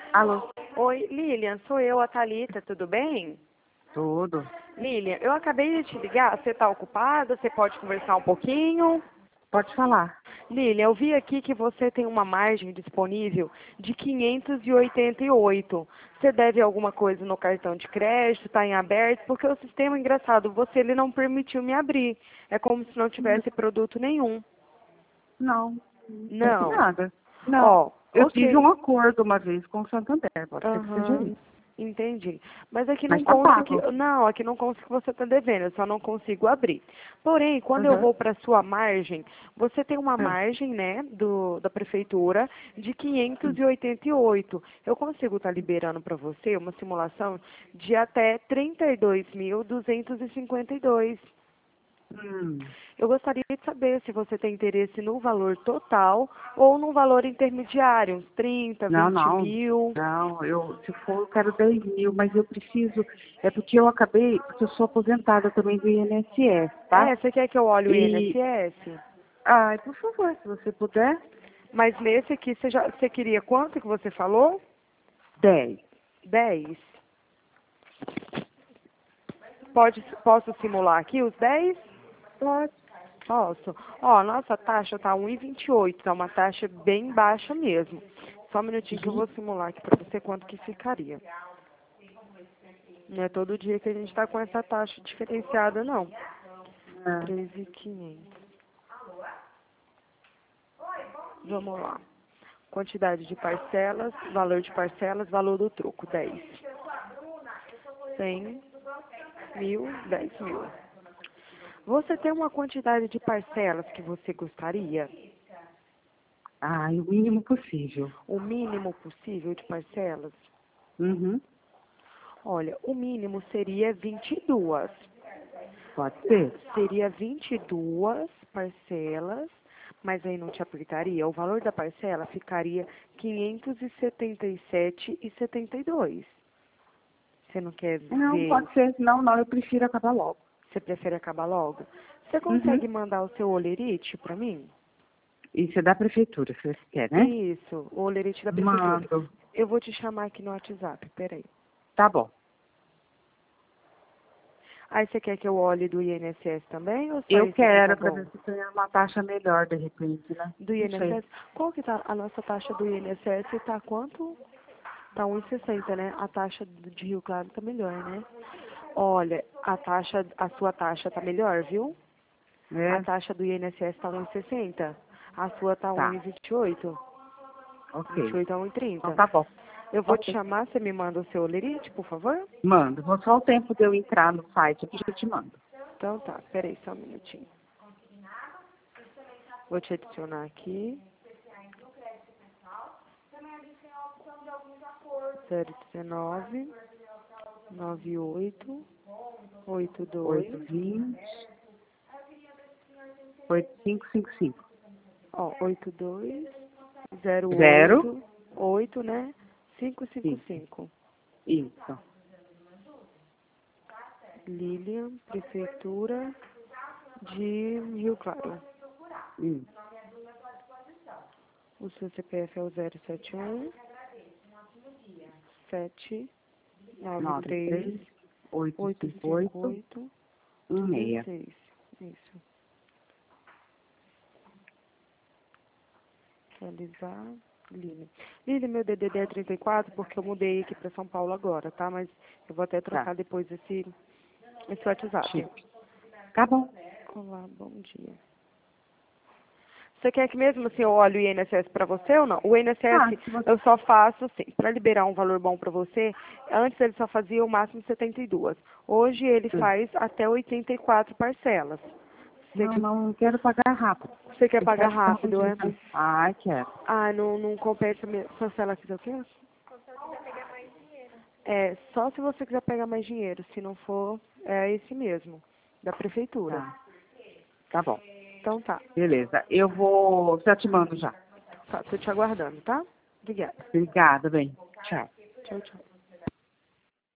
Alô? Oi, Lilian, sou eu, a Thalita, tudo bem? Tudo. Lilian, eu acabei de te ligar, você está ocupada? Você pode conversar um pouquinho? Pode falar. Lilian, eu vi aqui que você tem uma margem disponível de 588. Você deve alguma coisa no cartão de crédito, está em aberto, porque o sistema, engraçado, ele não permitiu me abrir. É como se não tivesse produto nenhum. Não, não teve Não. nada. Não. Ó, Eu tive ok. um acordo uma vez com o Santander, pode ser que seja Aham, isso. entendi. Mas aqui não Mas tá consta que. pago. Não, aqui não consta que você está devendo, eu só não consigo abrir. Porém, quando eu Uhum. vou para a sua margem, você tem uma É. margem, né, da prefeitura de 588. Eu consigo estar liberando para você uma simulação de até 32.252. Hum. Eu gostaria de saber se você tem interesse no valor total ou no valor intermediário, uns 30, Não, 20 não. mil. Não, se for, eu quero 10 mil, mas eu preciso. É porque eu acabei, porque eu sou aposentada também do INSS, tá? É, você quer que eu olhe o E. INSS? Ai, por favor, se você puder. Mas nesse aqui, você queria quanto que você falou? 10. 10. Posso simular aqui os 10? Pode. Posso. Ó, nossa taxa tá 1,28, tá uma taxa bem baixa mesmo. Só um minutinho que eu Uhum. vou simular aqui pra você quanto que ficaria. Não é todo dia que a gente tá com essa taxa diferenciada, não. É. 13.500. Vamos lá. Quantidade de parcelas, valor do troco, 10. 100 mil, 10 mil. Você tem uma quantidade de parcelas que você gostaria? Ai, o mínimo possível. O mínimo possível de parcelas? Uhum. Olha, o mínimo seria 22. Pode ser. Seria 22 parcelas, mas aí não te aplicaria. O valor da parcela ficaria 577,72. Você não quer Não, ver? pode ser. Não, não, eu prefiro acabar logo. Você prefere acabar logo? Você Uhum. consegue mandar o seu olerite para mim? Isso é da prefeitura, se você quer, né? Isso, o olerite da prefeitura. Mando. Eu vou te chamar aqui no WhatsApp, peraí. Tá bom. Aí você quer que eu olhe do INSS também ou só Eu esse aqui tá quero, para bom? ver se tem uma taxa melhor, de repente, né? Do Não sei. INSS? Qual que tá a nossa taxa do INSS? Tá quanto? Tá 1,60, né? A taxa de Rio Claro tá melhor, né? Olha, a sua taxa tá melhor, viu? A É? taxa do INSS tá 1,60. A sua tá Tá. 1,28. Ok. 28 a Então 1,30. tá bom. Eu vou te Ok. chamar, você me manda o seu olerite, por favor? Mando. Vou só o tempo de eu entrar no site aqui, eu te mando. Então tá, peraí só um minutinho. Vou te adicionar aqui. 019 98 82 820 8555. ó, 82 0. 08 8, né? Isso. 555. Isso. Lilian, Prefeitura de Rio Claro. Isso. O seu CPF é o 071 793 93 858 858 16. 16. Isso. Realizar. Lilian. Lilian, meu DDD é 34 porque eu mudei aqui para São Paulo agora, tá? Mas eu vou até Tá. trocar depois esse WhatsApp. Chip. Tá bom. Olá, bom dia. Você quer que mesmo assim eu olhe o INSS para você ou não? O Ah, INSS se você... eu só faço assim, para liberar um valor bom para você, antes ele só fazia o máximo 72. Hoje ele faz até 84 parcelas. Você, Não, não quero pagar rápido. você quer Eu pagar quero rápido, é? rapidinho. Ah, quero. Ah, não compensa mesmo. Cancela aqui, o quê? É, só se você quiser pegar mais dinheiro. Se não for, é esse mesmo, da prefeitura. Tá. Tá bom. Então tá. Beleza. Eu vou... Já te mando já. Tá, tô te aguardando, tá? Obrigada. Obrigada, bem. Tchau. Tchau, tchau.